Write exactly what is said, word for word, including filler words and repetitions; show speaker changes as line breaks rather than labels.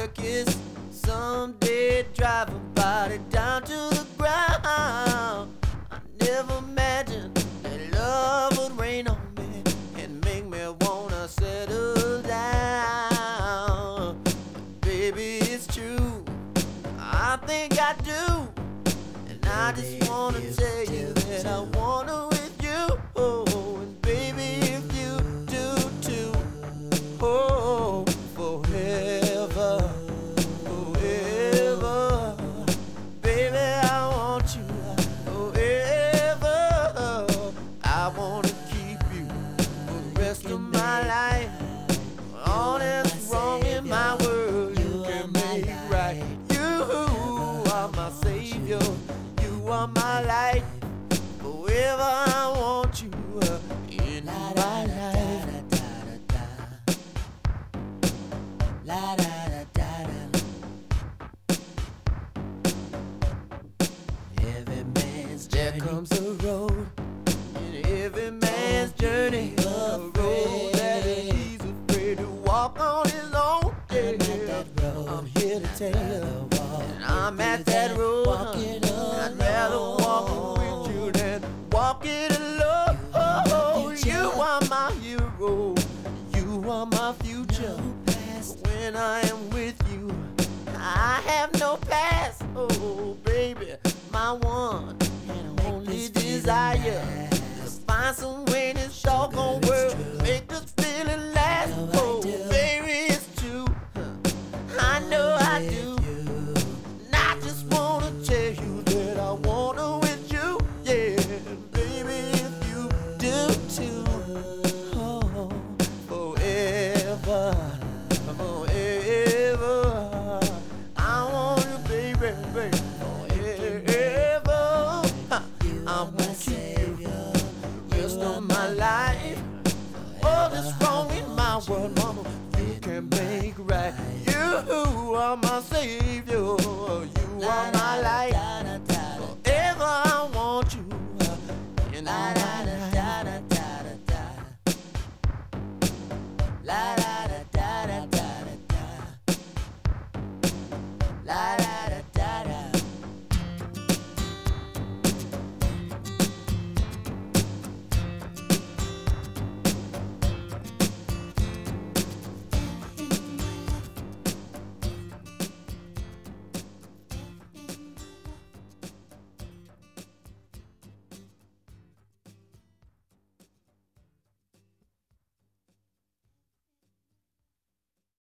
circus. Someday drive a body down to the ground. I never imagined that love would rain on me and make me wanna settle down. But baby, it's true, I think I do. And I just wanna tell you that I wanna with you. Oh, and baby, if you do too. Oh, forever, forever. Baby, I want you forever. I wanna keep you for the rest of my life. All that's wrong in my world, you can make right. You are my savior, you are my light. Forever I want you uh, in my life.
La da da da da. Every man's
There
journey
comes a road in every man's journey, a road that he's afraid to walk on his own.
I'm at that road.
I'm here to tell you, and I'm at that road.
Walking
I'd rather walk with you than walk it alone. Oh, you are my hero, you are my future. When I am with you, I have no past. Oh, baby, my one and only desire to find some way in this doggone world, make this feeling last. Oh, baby, it's true, I know I do. And I just wanna tell you that I wanna with you, yeah, baby, if you do too. Oh, forever, forever, I want you, baby, baby, forever. I'm gonna keep you the rest of my life. All that's wrong in my world, mama, you can make right. You are my savior.